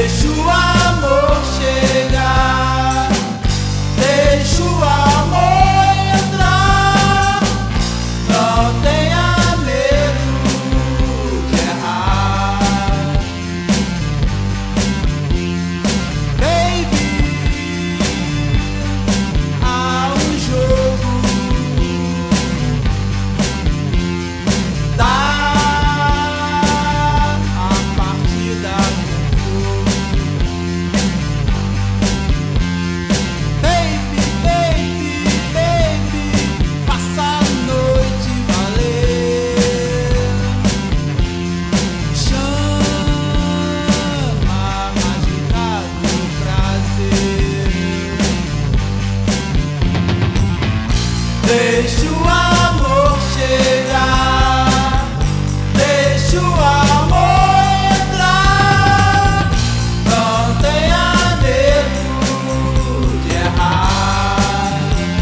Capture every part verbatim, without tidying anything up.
Deixa o amor chegar, deixa o amor entrar. Não tenha medo de errar, baby. Há um jogo da Deixa o amor chegar, deixa o amor entrar. Não tenha medo de errar.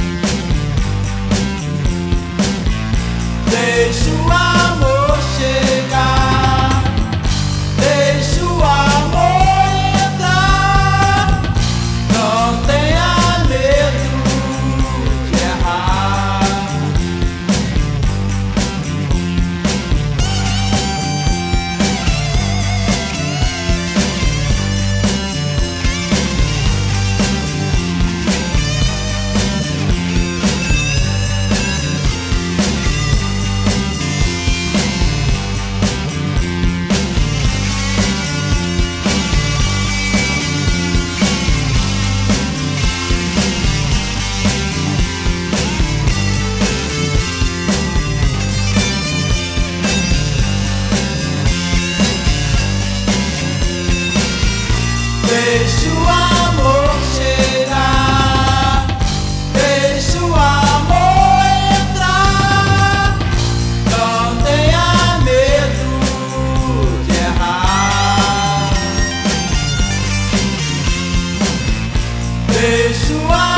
Deixa o amor chegar, deixa o amor entrar. Não tenha medo de errar. Deixa o amor chegar, deixa o amor entrar. Não tenha medo de errar. Deixa o amor